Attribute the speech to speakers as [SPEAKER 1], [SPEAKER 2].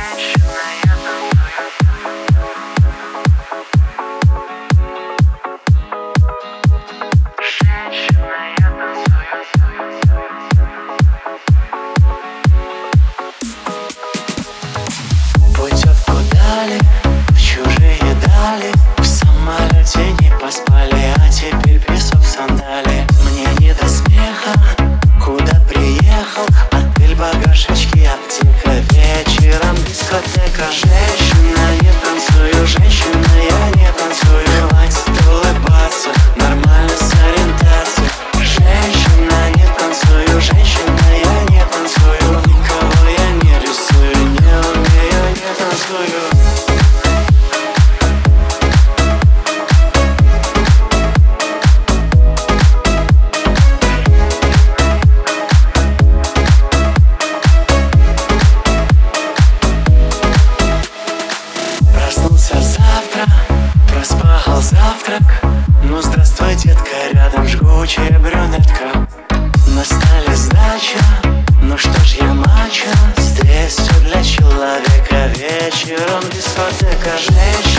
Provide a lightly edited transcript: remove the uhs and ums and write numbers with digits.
[SPEAKER 1] Путевку дали в чужие дали, в самолете не поспали, а теперь песок в сандали. Мне не до смеха, куда приехал, отель, багажечки, аптека, вечером дискотека. Женщина, не танцую, женщина, я не танцую, хватит улыбаться, нормально с ориентацией. Женщина, не танцую, женщина, я не танцую, никого я не рисую, не умею, не танцую. Проснулся завтра, проспал завтрак. Ну здравствуй, детка, рядом жгучая брюнетка. На столе сдача, ну что ж я мачо, здесь все для человека. Вечером дискотека. Женщина,